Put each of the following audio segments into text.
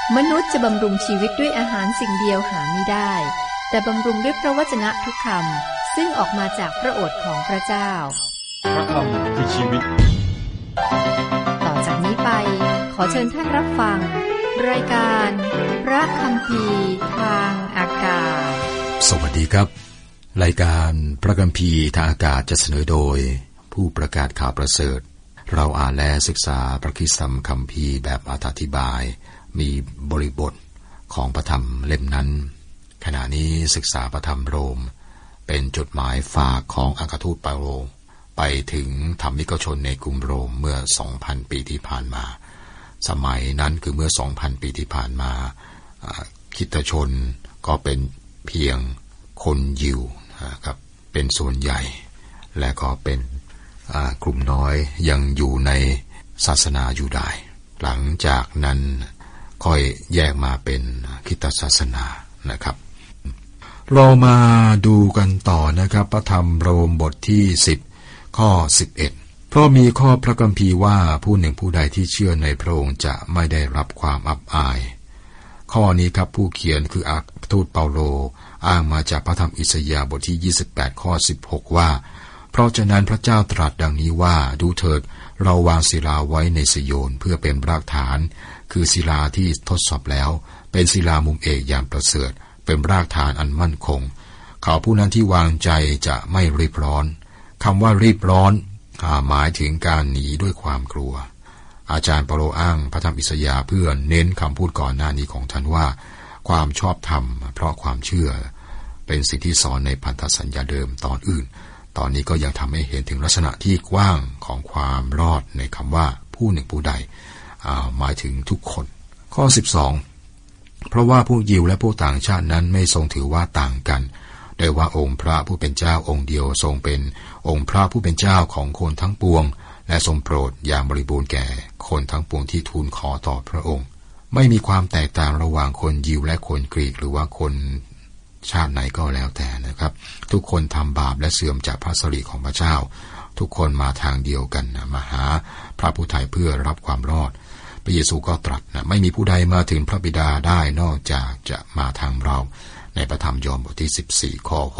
มนุษย์จะบำรุงชีวิตด้วยอาหารสิ่งเดียวหาไม่ได้แต่บำรุงด้วยพระวจนะทุกคำซึ่งออกมาจากพระโอษฐ์ของพระเจ้าพระคำคือชีวิตต่อจากนี้ไปขอเชิญท่านรับฟังรายการพระคัมภีร์ทางอากาศสวัสดีครับรายการพระคัมภีร์ทางอากาศจะเสนอโดยผู้ประกาศข่าวประเสริฐเราอ่านและศึกษาพระคัมภีร์แบบอธิบายมีบริบทของพระธรรมเล่มนั้นขณะนี้ศึกษาพระธรรมโรมเป็นจดหมายฝากของอัครทูตเปาโลไปถึงธรรมิกชนในกรุงโรมเมื่อ 2,000 ปีที่ผ่านมาสมัยนั้นคือเมื่อ 2,000 ปีที่ผ่านมาคริสตชนก็เป็นเพียงคนยิวครับเป็นส่วนใหญ่และก็เป็นกลุ่มน้อยยังอยู่ในศาสนายูดาห์หลังจากนั้นค่อยแยกมาเป็นคริสตศาสนานะครับเรามาดูกันต่อนะครับพระธรรมโรมบทที่10ข้อ11เพราะมีข้อพระคัมภีร์ว่าผู้หนึ่งผู้ใดที่เชื่อในพระองค์จะไม่ได้รับความอับอายข้อนี้ครับผู้เขียนคืออัครทูตเปาโลอ้างมาจากพระธรรมอิสยาห์บทที่28ข้อ16ว่าเพราะฉะนั้นพระเจ้าตรัสดังนี้ว่าดูเถิดเราวางศิลาไว้ในซิโยนเพื่อเป็นรากฐานคือศิลาที่ทดสอบแล้วเป็นศิลามุมเอกอย่างประเสริฐเป็นรากฐานอันมั่นคงเขาผู้นั้นที่วางใจจะไม่รีบร้อนคำว่ารีบร้อนหมายถึงการหนีด้วยความกลัวอาจารย์เปาโลอ้างพระธรรมอิสยาห์เพื่อเน้นคำพูดก่อนหน้านี้ของท่านว่าความชอบธรรมเพราะความเชื่อเป็นสิ่งที่สอนในพันธสัญญาเดิมตอนอื่นตอนนี้ก็ยังทำให้เห็นถึงลักษณะที่กว้างของความรอดในคำว่าผู้หนึ่งผู้ใดหมายถึงทุกคนข้อ12เพราะว่าพวกยิวและพวกต่างชาตินั้นไม่ทรงถือว่าต่างกันโดยว่าองค์พระผู้เป็นเจ้าองค์เดียวทรงเป็นองค์พระผู้เป็นเจ้าของคนทั้งปวงและทรงโปรดอย่างบริบูรณ์แก่คนทั้งปวงที่ทูลขอต่อพระองค์ไม่มีความแตกต่างระหว่างคนยิวและคนกรีกหรือว่าคนชาติไหนก็แล้วแต่นะครับทุกคนทำบาปและเสื่อมจากพระสิริของพระเจ้าทุกคนมาทางเดียวกันมาหาพระผู้ไถ่เพื่อรับความรอดพระเยซูก็ตรัสไม่มีผู้ใดมาถึงพระบิดาได้นอกจากจะมาทางเราในพระธรรมยอห์นบทที่14ข้อ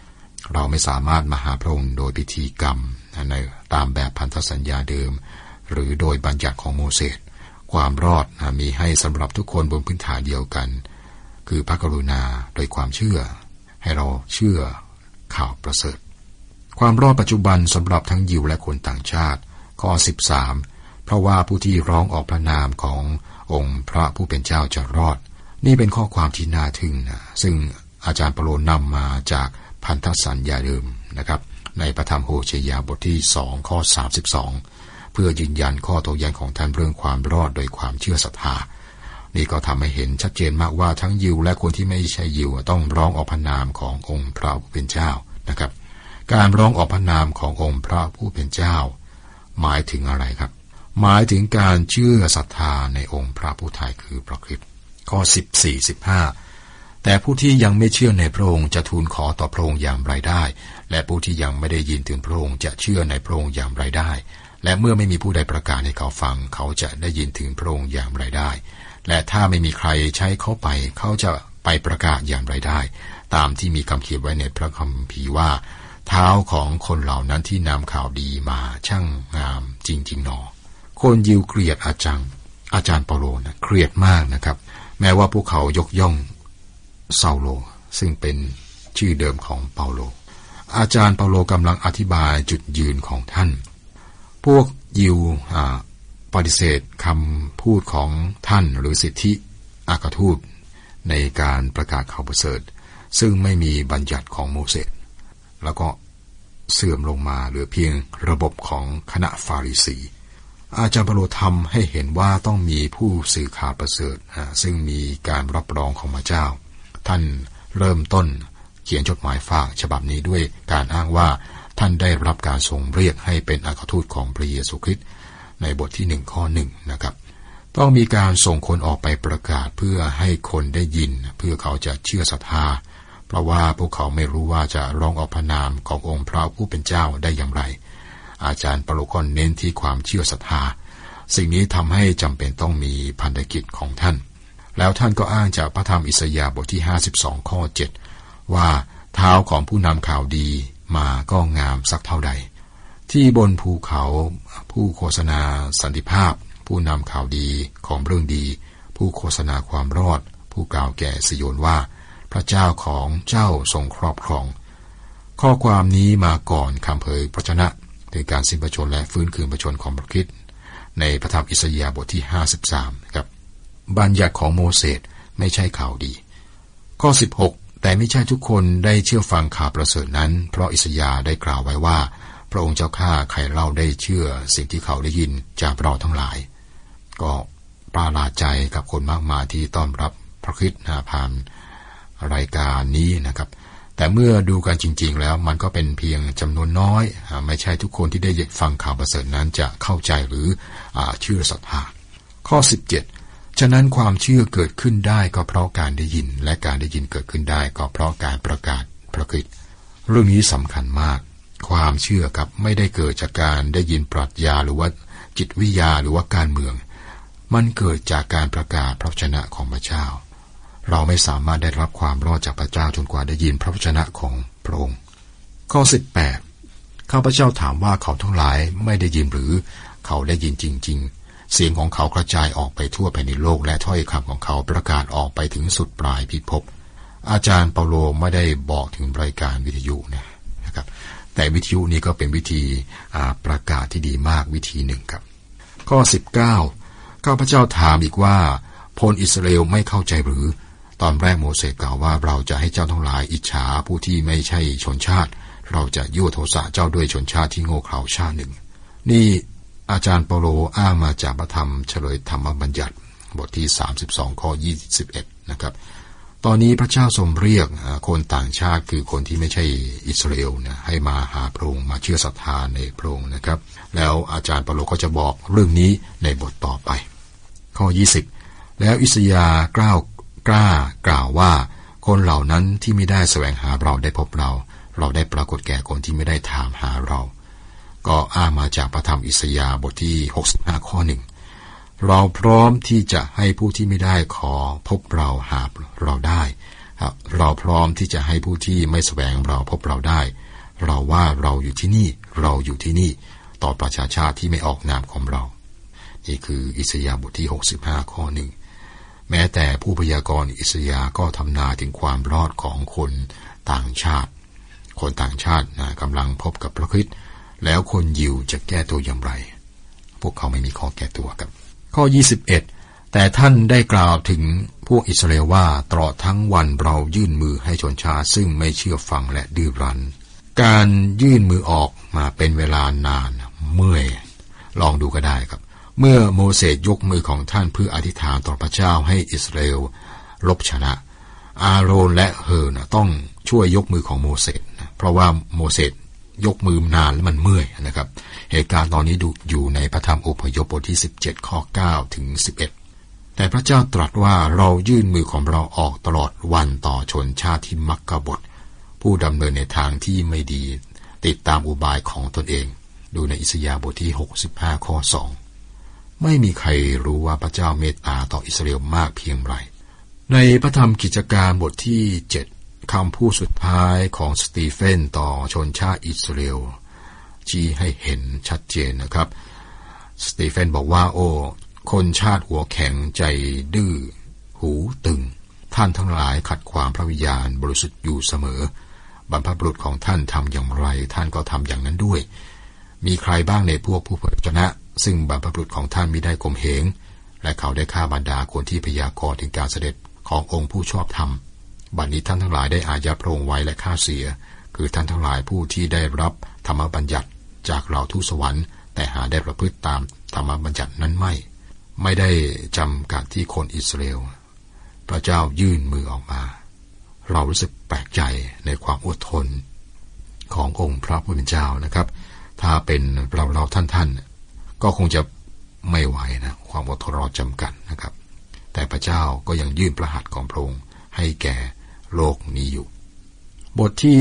6เราไม่สามารถมาหาพระองค์โดยพิธีกรรมในตามแบบพันธสัญญาเดิมหรือโดยบัญญัติของโมเสสความรอดมีให้สำหรับทุกคนบนพื้นฐานเดียวกันคือพระกรุณาโดยความเชื่อให้เราเชื่อข่าวประเสริฐความรอดปัจจุบันสำหรับทั้งยิวและคนต่างชาติข้อ13เพราะว่าผู้ที่ร้องออกพระนามขององค์พระผู้เป็นเจ้าจะรอดนี่เป็นข้อความที่น่าทึ่งซึ่งอาจารย์เปาโลนำมาจากพันธสัญญาเดิมนะครับในพระธรรมโฮเชยาบทที่2ข้อ32เพื่อยืนยันข้อโต้แย้งของท่านเรื่องความรอดโดยความเชื่อศรัทธานี่ก็ทำให้เห็นชัดเจนมากว่าทั้งยิวและคนที่ไม่ใช่ยิวต้องร้องออกพระนามขององค์พระผู้เป็นเจ้านะครับการร้องออกพระนามขององค์พระผู้เป็นเจ้าหมายถึงอะไรครับหมายถึงการเชื่อศรัทธาในองค์พระผู้ไถ่คือพระคริสต์ข้อ14-15แต่ผู้ที่ยังไม่เชื่อในพระองค์จะทูลขอต่อพระองค์อย่างไรได้และผู้ที่ยังไม่ได้ยินถึงพระองค์จะเชื่อในพระองค์อย่างไรได้และเมื่อไม่มีผู้ใดประกาศให้เขาฟังเขาจะได้ยินถึงพระองค์อย่างไรได้และถ้าไม่มีใครใช้เขาไปเขาจะไปประกาศอย่างไรได้ตามที่มีคำเขียนไว้ในพระคัมภีร์ว่าเท้าของคนเหล่านั้นที่นำข่าวดีมาช่างงามจริงๆหนอคนยิวเกลียดอาจารย์เปาโลเกลียดมากนะครับแม้ว่าพวกเขายกย่องเซาโลซึ่งเป็นชื่อเดิมของเปาโลอาจารย์เปาโลกำลังอธิบายจุดยืนของท่านพวกยิวปฏิเสธคำพูดของท่านหรือสิทธิอัครทูตในการประกาศข่าวประเสริฐซึ่งไม่มีบัญญัติของโมเสสแล้วก็เสื่อมลงมาเหลือเพียงระบบของคณะฟาริสีอาจารย์เปาโลทำให้เห็นว่าต้องมีผู้สื่อข่าวประเสริฐซึ่งมีการรับรองของพระเจ้าท่านเริ่มต้นเขียนจดหมายฝากฉบับนี้ด้วยการอ้างว่าท่านได้รับการทรงเรียกให้เป็นอัครทูตของพระเยซูคริสต์ในบทที่1ข้อ1นะครับต้องมีการส่งคนออกไปประกาศเพื่อให้คนได้ยินเพื่อเขาจะเชื่อศรัทธาเพราะว่าพวกเขาไม่รู้ว่าจะร้องออกพระนามขององค์พระผู้เป็นเจ้าได้อย่างไรอาจารย์เปาโลก็เน้นที่ความเชื่อศรัทธาสิ่งนี้ทำให้จำเป็นต้องมีพันธกิจของท่านแล้วท่านก็อ้างจากพระธรรมอิสยาห์บทที่52ข้อ7ว่าเท้าของผู้นำข่าวดีมาก็งามสักเท่าใดที่บนภูเขาผู้โฆษณาสันติภาพผู้นำข่าวดีของเรื่องดีผู้โฆษณาความรอดผู้กล่าวแก่สิโยนว่าพระเจ้าของเจ้าทรงครอบครองข้อความนี้มาก่อนคำเผยพระชนะถึงการสิ้นพระชนม์และฟื้นคืนพระชนม์ของพระคริสต์ในพระธรรมอิสยาห์บทที่53ครับบัญญัติของโมเสสไม่ใช่ข่าวดีข้อ16แต่ไม่ใช่ทุกคนได้เชื่อฟังข่าวประเสริฐนั้นเพราะอิสยาห์ได้กล่าวไว้ว่าพระองค์เจ้าข้าใครเล่าได้เชื่อสิ่งที่เขาได้ยินจากเราทั้งหลายก็ประหลาดใจกับคนมากมายที่ต้อนรับพระคริสต์ผ่านรายการนี้นะครับแต่เมื่อดูกันจริงๆแล้วมันก็เป็นเพียงจำนวนน้อยไม่ใช่ทุกคนที่ได้ฟังข่าวประเสริฐนั้นจะเข้าใจหรือเชื่อศรัทธาข้อ17ฉะนั้นความเชื่อเกิดขึ้นได้ก็เพราะการได้ยินและการได้ยินเกิดขึ้นได้ก็เพราะการประกาศพระคริสต์เรื่องนี้สำคัญมากความเชื่อครับไม่ได้เกิดจากการได้ยินปรัชญาหรือว่าจิตวิทยาหรือว่าการเมืองมันเกิดจากการประกาศพระวจนะของพระเจ้าเราไม่สามารถได้รับความรอดจากพระเจ้าจนกว่าได้ยินพระวจนะของพระองค์ข้อ18ข้าพเจ้าถามว่าเขาทั้งหลายไม่ได้ยินหรือเขาได้ยินจริงๆเสียงของเขากระจายออกไปทั่วแผ่นดินโลกและถ้อยคำของเขาประกาศออกไปถึงสุดปลายพิภพอาจารย์เปาโลไม่ได้บอกถึงรายการวิทยุนะครับแต่วิทยุนี้ก็เป็นวิธีประกาศที่ดีมากวิธีหนึ่งครับข้อ19ข้าพเจ้าถามอีกว่าพลอิสราเอลไม่เข้าใจหรือตอนแรกโมเสสกล่าวว่าเราจะให้เจ้าทั้งหลายอิจฉาผู้ที่ไม่ใช่ชนชาติเราจะยั่วโทสะเจ้าด้วยชนชาติที่โง่เขลาชาติหนึ่งนี่อาจารย์เปาโลอ้างมาจากพระธรรมเฉลยธรรมบัญญัติบทที่32ข้อ21นะครับตอนนี้พระเจ้าทรงเรียกคนต่างชาติคือคนที่ไม่ใช่อิสราเอลนะให้มาหาพระองค์มาเชื่อศรัทธาในพระองค์นะครับแล้วอาจารย์เปาโลก็จะบอกเรื่องนี้ในบทต่อไปข้อ20แล้วอิสยาห์กล้ากล่าวว่าคนเหล่านั้นที่ไม่ได้แสวงหาเราได้พบเราได้ปรากฏแก่คนที่ไม่ได้ถามหาเราก็อ้างมาจากพระธรรมอิสยาห์บทที่65ข้อ1เราพร้อมที่จะให้ผู้ที่ไม่ได้ขอพบเราหาเราได้เราพร้อมที่จะให้ผู้ที่ไม่แสวงเราพบเราได้เราว่าเราอยู่ที่นี่เราอยู่ที่นี่ต่อประชาชาติที่ไม่ออกนามของเรานี่คืออิสยาห์บทที่65ข้อ1แม้แต่ผู้พยากรณ์อิสยาห์ก็ทำนายถึงความรอดของคนต่างชาติกำลังพบกับพระคริสต์แล้วคนยิวจะแก้ตัวอย่างไรพวกเขาไม่มีข้อแก้ตัวครับข้อ21แต่ท่านได้กล่าวถึงพวกอิสราเอลว่าตลอดทั้งวันเรายื่นมือให้ชนชาติซึ่งไม่เชื่อฟังและดื้อรั้นการยื่นมือออกมาเป็นเวลานานเมื่อยลองดูก็ได้ครับเมื่อโมเสสยกมือของท่านเพื่ออธิษฐานต่อพระเจ้าให้อิสราเอลลบชนะอาโรนและเฮอร์ต้องช่วยยกมือของโมเสสเพราะว่าโมเสสยกมือนานแล้วมันเมื่อยนะครับเหตุการณ์ตอนนี้อยู่ในพระธรรมอพยพบทที่17ข้อ9ถึง11แต่พระเจ้าตรัสว่าเรายื่นมือของเราออกตลอดวันต่อชนชาติที่มักกบฏผู้ดำเนินในทางที่ไม่ดีติดตามอุบายของตนเองดูในอิสยาห์บทที่65ข้อ2ไม่มีใครรู้ว่าพระเจ้าเมตตาต่ออิสราเอลมากเพียงไรในพระธรรมกิจการบทที่7คำพูดสุดท้ายของสตีเฟนต่อชนชาติอิสราเอลชี้ให้เห็นชัดเจนนะครับสตีเฟนบอกว่าโอ้คนชาติหัวแข็งใจดื้อหูตึงท่านทั้งหลายขัดขวางพระวิญญาณบริสุทธิ์อยู่เสมอบรรพบุรุษของท่านทำอย่างไรท่านก็ทำอย่างนั้นด้วยมีใครบ้างในพวกผู้เผยพระชนะซึ่งบรรพบุรุษของท่านมิได้ข่มเหงและเขาได้ฆ่าบรรดาคนที่พยากรณ์ถึงการเสด็จขององค์ผู้ชอบธรรมบัดนี้ท่านทั้งหลายได้อายัดพระองค์ไว้และฆ่าเสียคือท่านทั้งหลายผู้ที่ได้รับธรรมบัญญัติจากเหล่าทูตสวรรค์แต่หาได้ประพฤติตามธรรมบัญญัตินั้นไม่ได้จำกัดที่คนอิสราเอลพระเจ้ายื่นมือออกมาเรารู้สึกแปลกใจในความอดทนขององค์พระผู้เป็นเจ้านะครับถ้าเป็นเราท่านก็คงจะไม่ไหวนะความอดทนเราจำกัดนะครับแต่พระเจ้าก็ยังยื่นพระหัตถ์ของพระองค์ให้แก่โลกนี้อยู่บทที่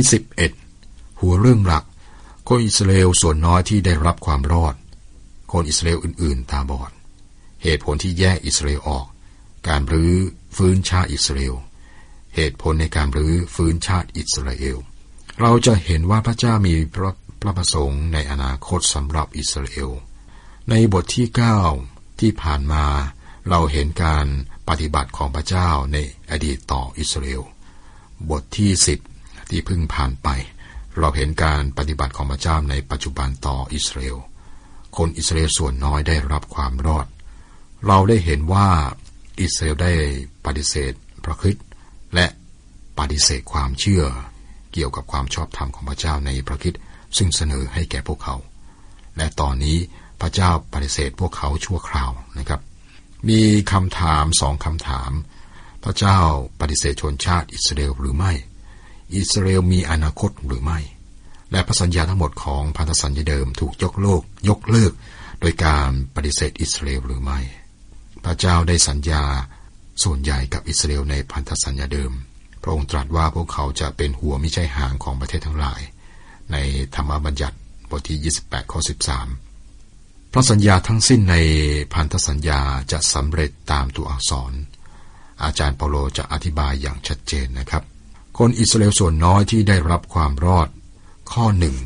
11หัวเรื่องหลักคนอิสราเอลส่วนน้อยที่ได้รับความรอดคนอิสราเอลอื่นๆตาบอดเหตุผลที่แยกอิสราเอลออกการรื้อฟื้นชาติอิสราเอลเหตุผลในการรื้อฟื้นชาติอิสราเอลเราจะเห็นว่าพระเจ้ามีพระประสงค์ในอนาคตสำหรับอิสราเอลในบทที่9ที่ผ่านมาเราเห็นการปฏิบัติของพระเจ้าในอดีตต่ออิสราเอลบทที่10ที่เพิ่งผ่านไปเราเห็นการปฏิบัติของพระเจ้าในปัจจุบันต่ออิสราเอลคนอิสราเอลส่วนน้อยได้รับความรอดเราได้เห็นว่าอิสราเอลได้ปฏิเสธพระคริสต์และปฏิเสธความเชื่อเกี่ยวกับความชอบธรรมของพระเจ้าในพระคริสต์ซึ่งเสนอให้แก่พวกเขาและตอนนี้พระเจ้าปฏิเสธพวกเขาชั่วคราวนะครับมีคำถาม2 คำถามพระเจ้าปฏิเสธชนชาติอิสราเอลหรือไม่อิสราเอลมีอนาคตหรือไม่และพระสัญญาทั้งหมดของพันธสัญญาเดิมถูกยกเลิกโดยการปฏิเสธอิสราเอลหรือไม่พระเจ้าได้สัญญาส่วนใหญ่กับอิสราเอลในพันธสัญญาเดิมพระองค์ตรัสว่าพวกเขาจะเป็นหัวมิใช่หางของประเทศทั้งหลายในธรรมบัญญัติบทที่28ข้อ13พระสัญญาทั้งสิ้นในพันธสัญญาจะสำเร็จตามตัวอักษรอาจารย์เปาโลจะอธิบายอย่างชัดเจนนะครับคนอิสราเอลส่วนน้อยที่ได้รับความรอดข้อ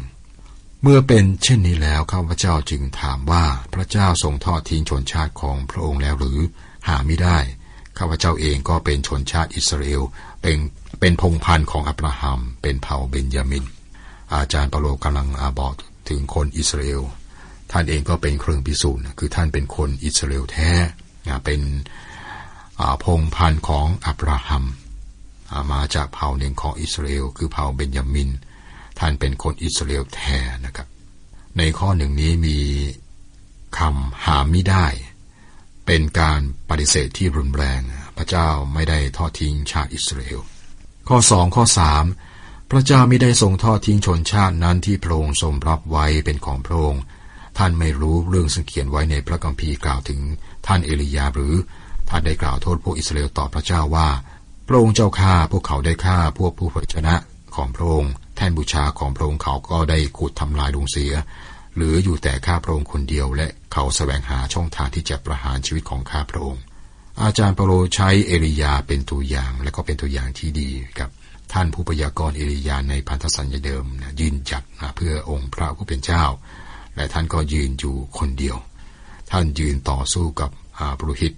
1เมื่อเป็นเช่นนี้แล้วข้าพเจ้าจึงถามว่าพระเจ้าทรงทอดทิ้งชนชาติของพระองค์แล้วหรือหาไม่ได้ข้าพเจ้าเองก็เป็นชนชาติอิสราเอลเป็นพงศ์พันธุ์ของอับราฮัมเป็นเผ่าเบนยามินอาจารย์เปาโลกำลังบอกถึงคนอิสราเอลท่านเองก็เป็นเครื่องพิสูจน์คือท่านเป็นคนอิสราเอลแท้เป็นพงศ์พันธุ์ของอับราฮัมมาจากเผ่าหนึ่งของอิสราเอลคือเผ่าเบนยามินท่านเป็นคนอิสราเอลแท้นะครับในข้อหนึ่งนี้มีคำหาไม่ได้เป็นการปฏิเสธที่รุนแรงพระเจ้าไม่ได้ทอดทิ้งชาติอิสราเอลข้อ2ข้อ3พระเจ้าไม่ได้ทรงทอดทิ้งชนชาตินั้นที่พระองค์ทรงรับไว้เป็นของพระองค์ท่านไม่รู้เรื่องซึ่งเขียนไว้ในพระคัมภีร์กล่าวถึงท่านเอลียาหรือท่านได้กล่าวโทษพวกอิสราเอลต่อพระเจ้าว่าพระองค์เจ้าฆ่าพวกเขาได้ฆ่าพวกผู้เผยชนะของพระองค์แท่นบูชาของพระองค์เขาก็ได้ขุดทำลายลงเสียเหลืออยู่แต่ข้าพระองค์คนเดียวและเขาแสวงหาช่องทางที่จะประหารชีวิตของข้าพระองค์อาจารย์เปาโลใช้เอลียาเป็นตัวอย่างและก็เป็นตัวอย่างที่ดีครับท่านผู้พยากรณ์เอลียาในพันธสัญญาเดิมยืนหยัดเพื่อองค์พระผู้เป็นเจ้าและท่านก็ยืนอยู่คนเดียวท่านยืนต่อสู้กับปุโรหิต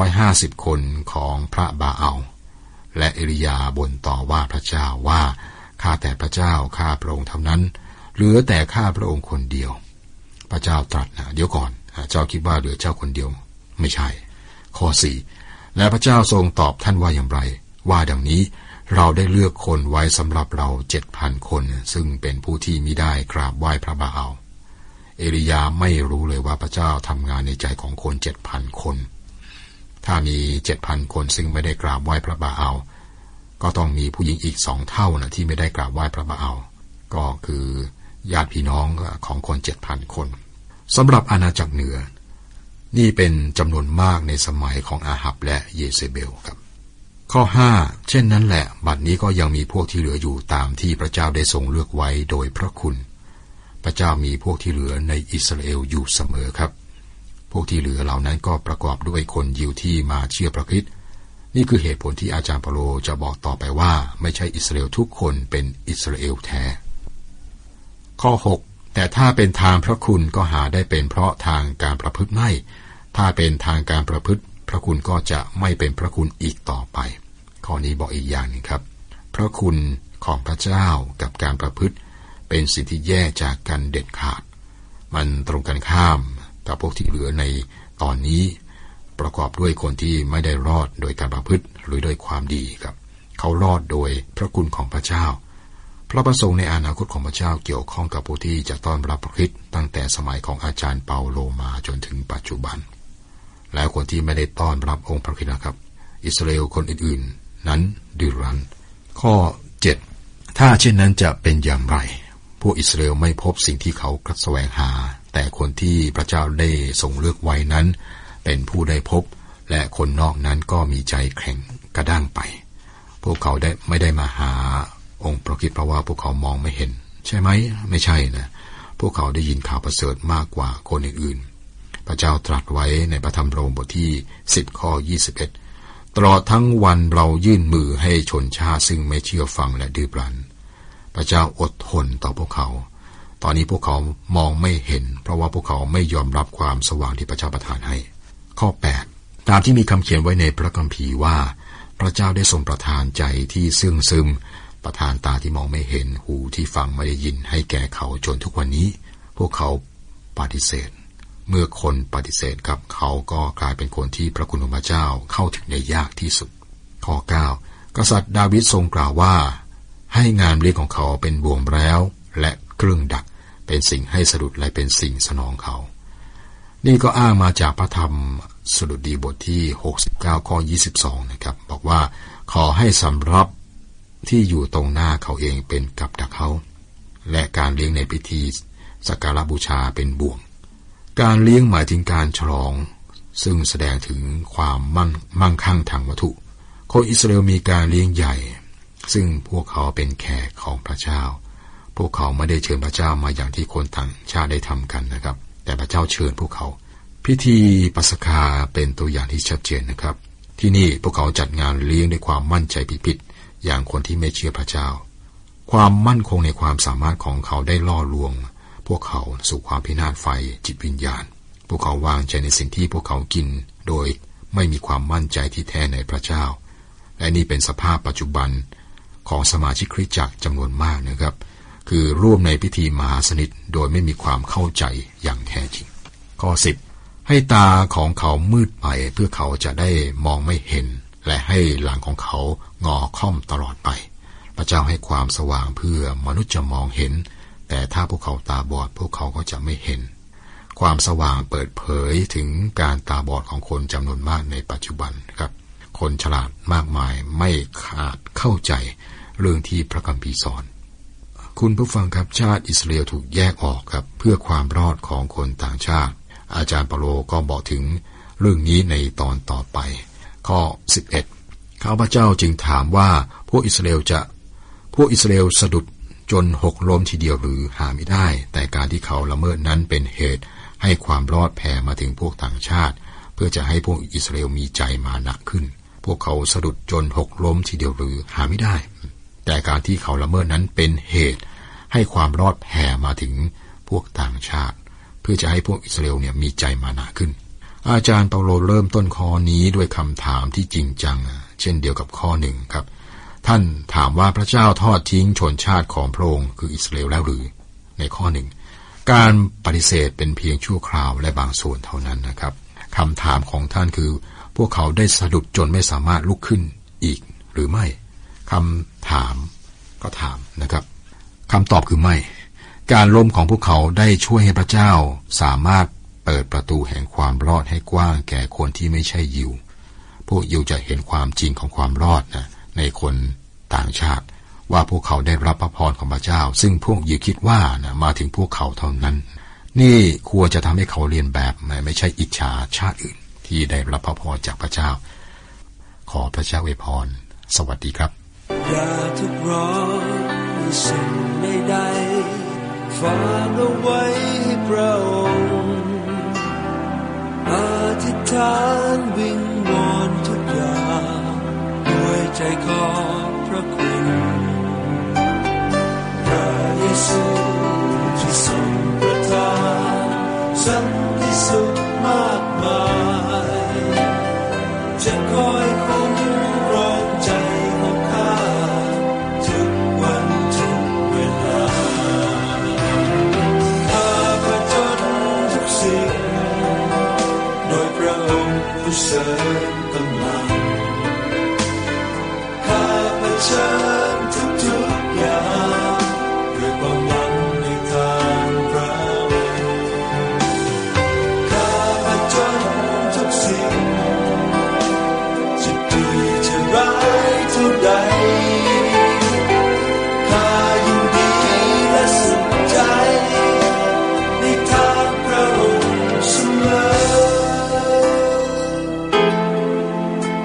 450คนของพระบาอัลและเอลียาบ่นต่อว่าพระเจ้าว่าข้าแต่พระเจ้าข้าพระองค์เท่านั้นเหลือแต่ข้าพระองค์คนเดียวพระเจ้าตรัสเดี๋ยวก่อนเจ้าคิดว่าเหลือเจ้าคนเดียวไม่ใช่ข้อ4และพระเจ้าทรงตอบท่านว่าอย่างไรว่าดังนี้เราได้เลือกคนไว้สำหรับเรา 7,000 คนซึ่งเป็นผู้ที่มิได้กราบไหว้พระบาอัลเอลียาไม่รู้เลยว่าพระเจ้าทำงานในใจของคน 7,000 คนถ้ามี 7,000 คนซึ่งไม่ได้กราบไหว้พระบาอัลก็ต้องมีผู้หญิงอีก2 เท่าที่ไม่ได้กราบไหว้พระบาอัลก็คือญาติพี่น้องของคน 7,000 คนสำหรับอาณาจักรเหนือนี่เป็นจำนวนมากในสมัยของอาหับและเยเซเบลครับข้อ5เช่นนั้นแหละบัดนี้ก็ยังมีพวกที่เหลืออยู่ตามที่พระเจ้าได้ทรงเลือกไว้โดยพระคุณพระเจ้ามีพวกที่เหลือในอิสราเอลอยู่เสมอครับพวกที่เหลือเหล่านั้นก็ประกอบด้วยคนยิวที่มาเชื่อพระคริสต์นี่คือเหตุผลที่อาจารย์เปาโลจะบอกต่อไปว่าไม่ใช่อิสราเอลทุกคนเป็นอิสราเอลแท้ข้อ6แต่ถ้าเป็นทางพระคุณก็หาได้เป็นเพราะทางการประพฤติไม่ถ้าเป็นทางการประพฤติพระคุณก็จะไม่เป็นพระคุณอีกต่อไปข้อนี้บอกอีกอย่างนึงครับพระคุณของพระเจ้ากับการประพฤติเป็นสิ่งที่แยกจากกันเด็ดขาดมันตรงกันข้ามกับพวกที่เหลือในตอนนี้ประกอบด้วยคนที่ไม่ได้รอดโดยการประพฤติหรือโดยความดีครับเขารอดโดยพระคุณของพระเจ้าพระประสงค์ในอนาคตของพระเจ้าเกี่ยวข้องกับผู้ที่จะต้อนรับพระคริสต์ตั้งแต่สมัยของอาจารย์เปาโลมาจนถึงปัจจุบันแล้วคนที่ไม่ได้ต้อนรับองค์พระคริสต์นะครับอิสราเอลคนอื่นๆนั้นดื้อรั้นข้อ7ถ้าเช่นนั้นจะเป็นอย่างไรพวกอิสราเอลไม่พบสิ่งที่เขาแสวงหาแต่คนที่พระเจ้าได้ทรงเลือกไว้นั้นเป็นผู้ได้พบและคนนอกนั้นก็มีใจแข็งกระด้างไปพวกเขาไม่ได้มาหาองค์พระคริสต์เพราะว่าพวกเขามองไม่เห็นใช่ไหมไม่ใช่นะพวกเขาได้ยินข่าวประเสริฐมากกว่าคนอื่นๆพระเจ้าตรัสไว้ในพระธรรมโรมบทที่10ข้อ21 ตลอดทั้งวันเรายื่นมือให้ชนชาติซึ่งไม่เชื่อฟังและดื้อรั้นพระเจ้าอดทนต่อพวกเขาตอนนี้พวกเขามองไม่เห็นเพราะว่าพวกเขาไม่ยอมรับความสว่างที่พระเจ้าประทานให้ข้อ8ตามที่มีคำเขียนไว้ในพระคัมภีร์ว่าพระเจ้าได้ทรงประทานใจที่ซึ้งซึมประทานตาที่มองไม่เห็นหูที่ฟังไม่ได้ยินให้แก่เขาจนทุกวันนี้พวกเขาปฏิเสธเมื่อคนปฏิเสธครับเขาก็กลายเป็นคนที่พระคุณของพระเจ้าเข้าถึงได้ยากที่สุดข้อ9กษัตริย์ดาวิดทรงกล่าวว่าให้งานเลี้ยงของเขาเป็นบ่วงแร้วและเครื่องดักเป็นสิ่งให้สะดุดและเป็นสิ่งสนองเขานี่ก็อ้างมาจากพระธรรมสดุดีบทที่69ข้อ22นะครับบอกว่าขอให้สำรับที่อยู่ตรงหน้าเขาเองเป็นกับดักเขาและการเลี้ยงในพิธีสักการะบูชาเป็นบ่วงการเลี้ยงหมายถึงการฉลองซึ่งแสดงถึงความมั่งคั่งทางวัตถุคนอิสราเอลมีการเลี้ยงใหญ่ซึ่งพวกเขาเป็นแขกของพระเจ้าพวกเขาไม่ได้เชิญพระเจ้ามาอย่างที่คนต่างชาติได้ทำกันนะครับแต่พระเจ้าเชิญพวกเขาพิธีปัสกาเป็นตัวอย่างที่ชัดเจนนะครับที่นี่พวกเขาจัดงานเลี้ยงด้วยความมั่นใจผิดๆอย่างคนที่ไม่เชื่อพระเจ้าความมั่นคงในความสามารถของเขาได้ล่อลวงพวกเขาสู่ความพินาศไฟจิตวิญญาณพวกเขาวางใจในสิ่งที่พวกเขากินโดยไม่มีความมั่นใจที่แท้ในพระเจ้าและนี่เป็นสภาพปัจจุบันของสมาชิกคริสตจักรจำนวนมากนะครับคือร่วมในพิธีมหาสนิทโดยไม่มีความเข้าใจอย่างแท้จริงข้อ10ให้ตาของเขามืดไปเพื่อเขาจะได้มองไม่เห็นและให้หลังของเขางอค่อมตลอดไปพระเจ้าให้ความสว่างเพื่อมนุษย์จะมองเห็นแต่ถ้าพวกเขาตาบอดพวกเขาก็จะไม่เห็นความสว่างเปิดเผยถึงการตาบอดของคนจำนวนมากในปัจจุบันครับคนฉลาดมากมายไม่ขาดเข้าใจเรื่องที่พระคัมภีร์สอนคุณผู้ฟังครับชาติอิสราเอลถูกแยกออกครับเพื่อความรอดของคนต่างชาติอาจารย์เปาโลก็บอกถึงเรื่องนี้ในตอนต่อไปข้อ11ข้าพเจ้าจึงถามว่าพวกอิสราเอลสะดุดจนหกล้มทีเดียวหรือหาไม่ได้แต่การที่เขาละเมิดนั้นเป็นเหตุให้ความรอดแผ่มาถึงพวกต่างชาติเพื่อจะให้พวกอิสราเอลมีใจมานะขึ้นพวกเขาสะดุดจนหกล้มทีเดียวหรือหาไม่ได้แต่การที่เขาละเมิดนั้นเป็นเหตุให้ความรอดแผ่มาถึงพวกต่างชาติเพื่อจะให้พวกอิสราเอลเนี่ยมีใจมานะขึ้นอาจารย์เปาโลเริ่มต้นข้อนี้ด้วยคำถามที่จริงจังเช่นเดียวกับข้อ1ครับท่านถามว่าพระเจ้าทอดทิ้งชนชาติของพระองค์คืออิสราเอลแล้วหรือในข้อ1การปฏิเสธเป็นเพียงชั่วคราวและบางส่วนเท่านั้นนะครับคำถามของท่านคือพวกเขาได้สะดุดจนไม่สามารถลุกขึ้นอีกหรือไม่คำถามก็ถามนะครับคำตอบคือไม่การล้มของพวกเขาได้ช่วยให้พระเจ้าสามารถเปิดประตูแห่งความรอดให้กว้างแก่คนที่ไม่ใช่ยิวพวกยิวจะเห็นความจริงของความรอดในคนต่างชาติว่าพวกเขาได้รับพระพรของพระเจ้าซึ่งพวกยิวคิดว่ามาถึงพวกเขาเท่านั้นนี่ควรจะทำให้เขาเรียนแบบไม่ใช่อิจฉาชาติอื่นที่ได้รับพระพรจากพระเจ้าขอพระเจ้าอวยพรสวัสดีครับอย่าทุกร้อนสิ่งใดๆฝากเอาไว้ให้พระองค์อธิษฐานวิงวอนทุกอย่างด้วยใจขอบพระคุณพระเยซูที่ทรงประทานสันติสุขมากมายจะคอยคุ้มครองใจของข้าทุกวันทุกเวลาข้าพเจ้าทุกสิ่งโดยพระองค์ผู้เสริมกำลังข้าพเจ้าทุกอย่างด้วยความหวังในทางพระองค์ข้าพเจ้าทุกสิ่งจะดีจะร้ายเท่าใดข้ายินดีและสุขใจในทางพระองค์เสมอ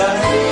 ใจ